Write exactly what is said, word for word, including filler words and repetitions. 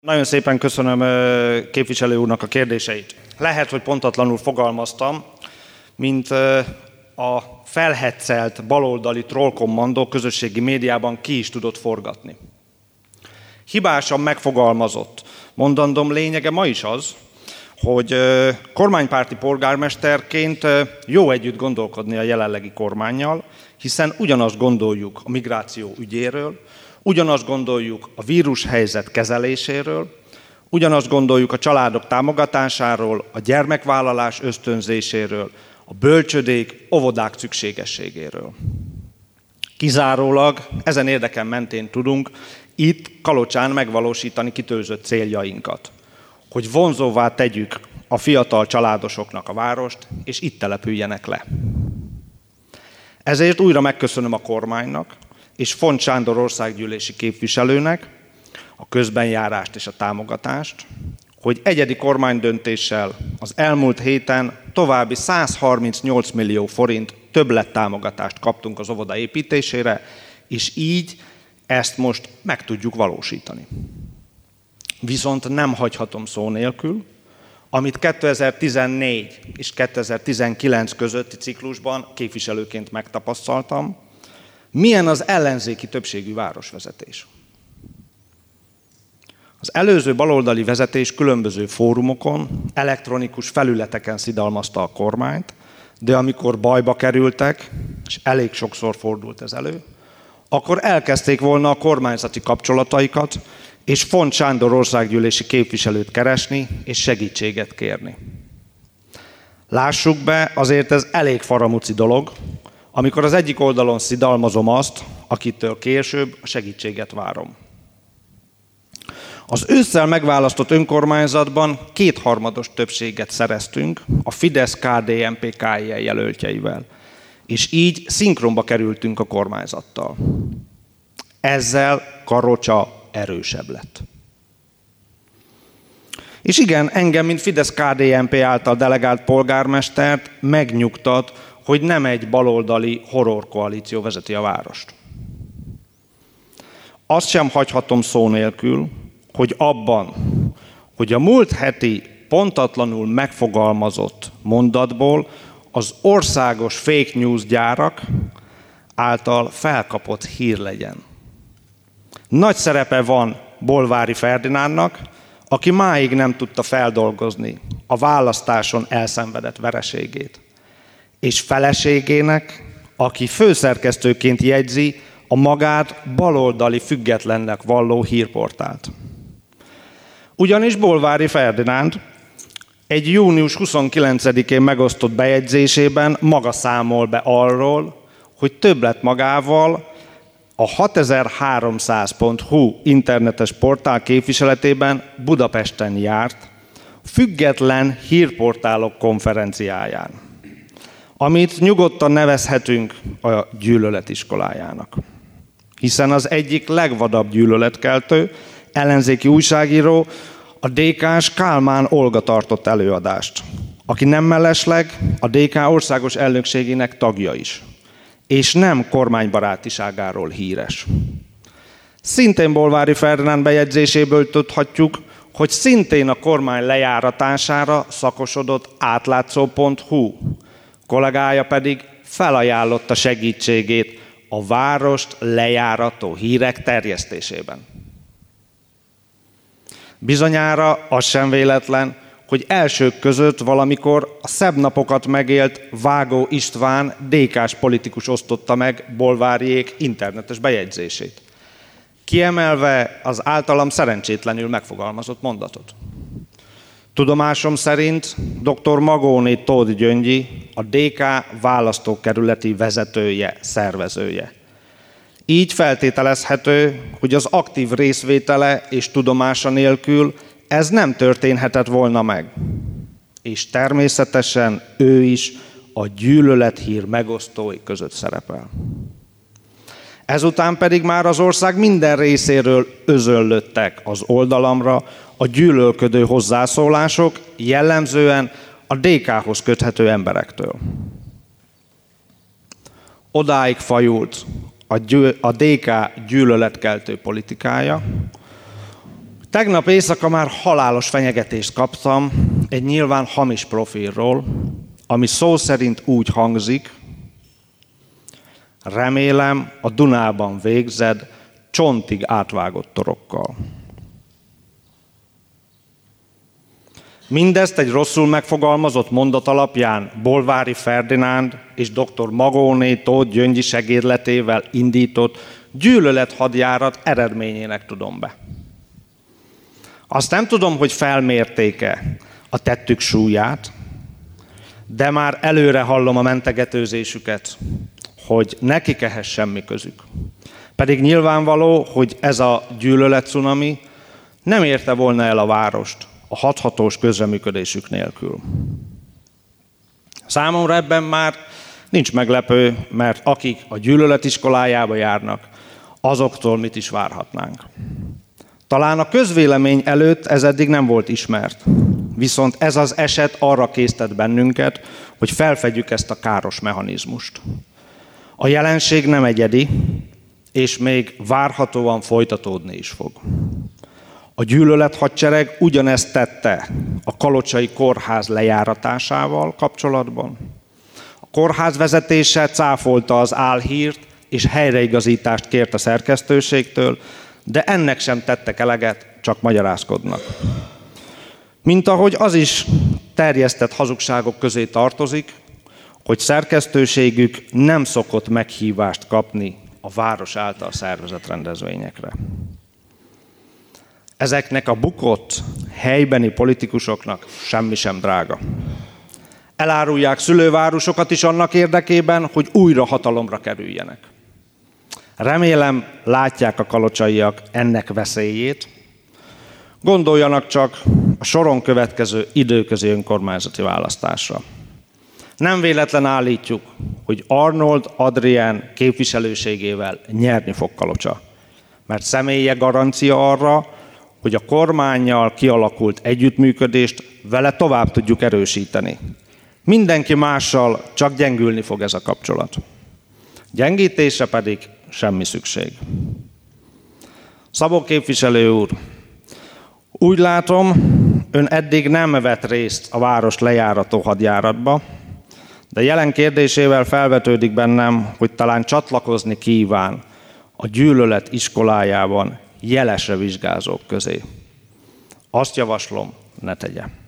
Nagyon szépen köszönöm képviselő úrnak a kérdéseit. Lehet, hogy pontatlanul fogalmaztam, mint a felhetszelt baloldali trollkommandó közösségi médiában ki is tudott forgatni. Hibásan megfogalmazott mondandóm lényege ma is az, hogy kormánypárti polgármesterként jó együtt gondolkodni a jelenlegi kormánnyal, hiszen ugyanazt gondoljuk a migráció ügyéről, ugyanazt gondoljuk a vírushelyzet kezeléséről, ugyanazt gondoljuk a családok támogatásáról, a gyermekvállalás ösztönzéséről, a bölcsödék, óvodák szükségességéről. Kizárólag ezen érdeken mentén tudunk itt Kalocsán megvalósítani kitűzött céljainkat, hogy vonzóvá tegyük a fiatal családosoknak a várost, és itt települjenek le. Ezért újra megköszönöm a kormánynak, és Font Sándor országgyűlési képviselőnek a közbenjárást és a támogatást, hogy egyedi kormánydöntéssel az elmúlt héten további száz harmincnyolc millió forint többlettámogatást kaptunk az óvoda építésére, és így ezt most meg tudjuk valósítani. Viszont nem hagyhatom szó nélkül, amit kétezer-tizennégy és kétezer-tizenkilenc közötti ciklusban képviselőként megtapasztaltam, milyen az ellenzéki többségű városvezetés. Az előző baloldali vezetés különböző fórumokon, elektronikus felületeken szidalmazta a kormányt, de amikor bajba kerültek, és elég sokszor fordult ez elő, akkor elkezdték volna a kormányzati kapcsolataikat, és Font Sándor országgyűlési képviselőt keresni, és segítséget kérni. Lássuk be, azért ez elég faramuci dolog, amikor az egyik oldalon szidalmazom azt, akitől később a segítséget várom. Az ősszel megválasztott önkormányzatban kétharmados többséget szereztünk a Fidesz-ká dé en pé ká i jelöltjeivel, és így szinkronba kerültünk a kormányzattal. Ezzel Karocsa erősebb lett. És igen, engem, mint Fidesz-ká dé en pé által delegált polgármestert megnyugtat, hogy nem egy baloldali horrorkoalíció vezeti a várost. Azt sem hagyhatom szó nélkül, hogy abban, hogy a múlt heti pontatlanul megfogalmazott mondatból az országos fake news gyárak által felkapott hír legyen. Nagy szerepe van Bolvári Ferdinándnak, aki máig nem tudta feldolgozni a választáson elszenvedett vereségét, és feleségének, aki főszerkesztőként jegyzi a magát baloldali függetlennek valló hírportált. Ugyanis Bolvári Ferdinánd egy június huszonkilencedikén megosztott bejegyzésében maga számol be arról, hogy többlet magával a hatezer-háromszáz pont hu internetes portál képviseletében Budapesten járt, független hírportálok konferenciáján, amit nyugodtan nevezhetünk a gyűlöletiskolájának. Hiszen az egyik legvadabb gyűlöletkeltő ellenzéki újságíró, a dé ká-s Kálmán Olga tartott előadást, aki nem mellesleg a dé ká országos elnökségének tagja is, és nem kormánybarátiságáról híres. Szintén Bolvári Ferdinánd bejegyzéséből tudhatjuk, hogy szintén a kormány lejáratására szakosodott átlátszó pont hu, kollégája pedig felajánlotta segítségét a várost lejárató hírek terjesztésében. Bizonyára az sem véletlen, hogy elsők között valamikor a szebb napokat megélt Vágó István dé ká-s politikus osztotta meg Bolváriék internetes bejegyzését, kiemelve az általam szerencsétlenül megfogalmazott mondatot. Tudomásom szerint dr. Magóné Tóth Gyöngyi a dé ká választókerületi vezetője, szervezője. Így feltételezhető, hogy az aktív részvétele és tudomása nélkül ez nem történhetett volna meg. És természetesen ő is a gyűlölethír megosztói között szerepel. Ezután pedig már az ország minden részéről özönlöttek az oldalamra a gyűlölködő hozzászólások, jellemzően a dé ká-hoz köthető emberektől. Odáig fajult a dé ká gyűlöletkeltő politikája, Tegnap éjszaka már halálos fenyegetést kaptam egy nyilván hamis profilról, ami szó szerint úgy hangzik: remélem a Dunában végzed csontig átvágott torokkal. Mindezt egy rosszul megfogalmazott mondat alapján Bolvári Ferdinánd és doktor Magóné Tóth Gyöngyi segédletével indított gyűlölethadjárat eredményének tudom be. Azt nem tudom, hogy felmérték-e a tettük súlyát, de már előre hallom a mentegetőzésüket, hogy nekik ehhez semmi közük. Pedig nyilvánvaló, hogy ez a gyűlöletcunami nem érte volna el a várost a hathatós közreműködésük nélkül. Számomra ebben már nincs meglepő, mert akik a gyűlölet iskolájába járnak, azoktól mit is várhatnánk. Talán a közvélemény előtt ez eddig nem volt ismert, viszont ez az eset arra késztet bennünket, hogy felfedjük ezt a káros mechanizmust. A jelenség nem egyedi, és még várhatóan folytatódni is fog. A gyűlölethadsereg ugyanezt tette a kalocsai kórház lejáratásával kapcsolatban. A kórház vezetése cáfolta az álhírt, és helyreigazítást kért a szerkesztőségtől, de ennek sem tettek eleget, csak magyarázkodnak. Mint ahogy az is terjesztett hazugságok közé tartozik, hogy szerkesztőségük nem szokott meghívást kapni a város által szervezett rendezvényekre. Ezeknek a bukott helybeni politikusoknak semmi sem drága. Elárulják szülővárosokat is annak érdekében, hogy újra hatalomra kerüljenek. Remélem, látják a kalocsaiak ennek veszélyét. Gondoljanak csak a soron következő időközi önkormányzati választásra. Nem véletlen állítjuk, hogy Arnold Adrien képviselőségével nyerni fog Kalocsa, mert személye garancia arra, hogy a kormánnyal kialakult együttműködést vele tovább tudjuk erősíteni. Mindenki mással csak gyengülni fog ez a kapcsolat. Gyengítésre pedig semmi szükség. Szabó képviselő úr, úgy látom, ön eddig nem vett részt a város lejárató hadjáratba, de jelen kérdésével felvetődik bennem, hogy talán csatlakozni kíván a gyűlölet iskolájában jelesre vizsgázók közé. Azt javaslom, ne tegye.